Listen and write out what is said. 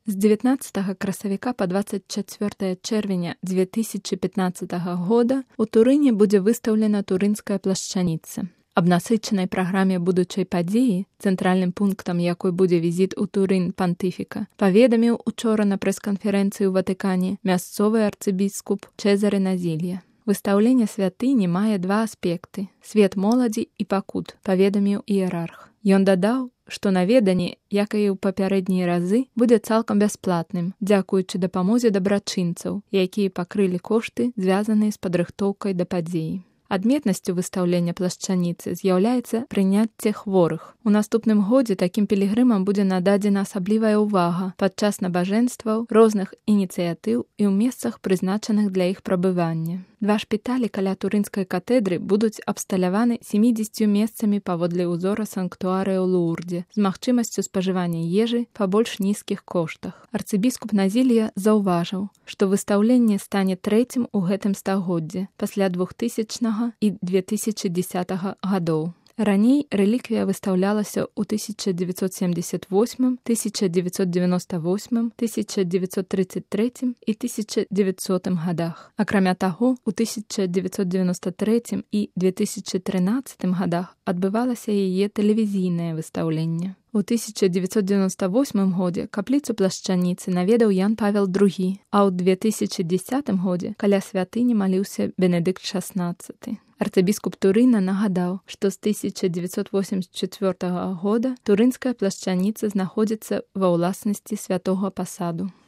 З 19 красавіка па 24 чэрвеня 2015 года у Турыне будзе выстаўлена турынская плашчаніца. Аб насычанай праграме будучай падзеі, цэнтральным пунктам якой будзе візіт у Турын пантыфіка, паведаміў учора на прэс-канферэнцыі ў Ватыкане мясцовы арцыбіскуп Чэзарэ Назілья. Выстаўленне святыні мае два аспекты – свет моладзі і пакут, паведаміў іерарх. Ён дадаў, што наведанне, як і ў папярэднія разы, будзе цалкам бясплатным, дзякуючы дапамозе дабрачынцаў, якія пакрылі кошты, звязаныя з падрыхтоўкай да падзеі. Адметнасцю выстаўлення плашчаніцы з'яўляецца прыняцце хворых. У наступным годзе такім пілігрымам будзе нададзена асаблівая ўвага падчас набажэнстваў, розных ініцыятыў і ў месцах, прызначаных для іх прабывання. Два шпіталі каля турынскай катэдры будуць абсталяваны 70 месцамі паводле ўзора санктуарыя ў Лурдзе з магчымасцю спажывання ежы па больш нізкіх коштах. Арцыбіскуп Назілья заўважыў, што выстаўленне стане трэцім у гэтым стагоддзі пасля 2000 і 2010 гадоў. Раней рэліквія выстаўлялася ў 1978, 1998, 1933 і 1900 гадах. Акрамя таго, у 1993 і 2013 гадах адбывалася яе тэлевізійнае выстаўленне. У 1998 годзе капліцу плашчаніцы наведаў Ян Павел II, а ў 2010 годзе каля святыні маліўся Бенедыкт XVI. Арцыбіскуп Турына нагадаў, што з 1984 года турынская плашчаніца знаходзіцца ва ўласнасці святога пасаду.